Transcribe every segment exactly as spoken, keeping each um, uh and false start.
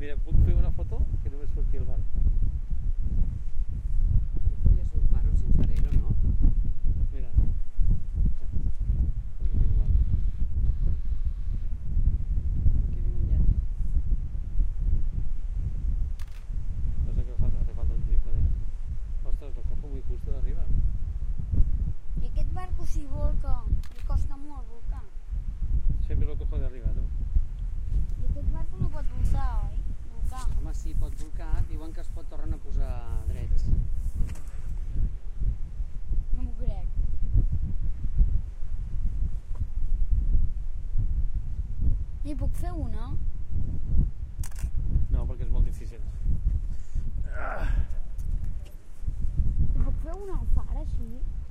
Mira, puc fer una foto que només surti el bar. No feies un faro sense alero, no? Mira. Aquí viu un llat. No sé què falta, hace falta un trípode. Ostres, lo cojo muy justo de arriba. I aquest barco si volca, li costa molt volcar. Siempre lo cojo de arriba, tu. I aquest barco no pot voltar, oi? Volcar. Home, sí, pot volcar. Diuen que es pot tornar a posar drets. No m'ho crec. I puc fer una? No, perquè és molt difícil. Ah. I puc fer una al far, així?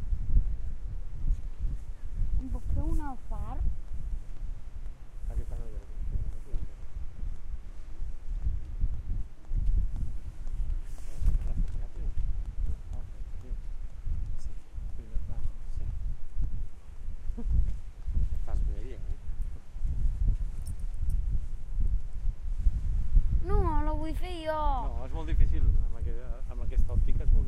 Em puc fer una al far? Aquí està el verde. Estàs bé, eh? No, la vull fer jo. No, és molt difícil. Amb, aquest, amb aquesta òptica és molt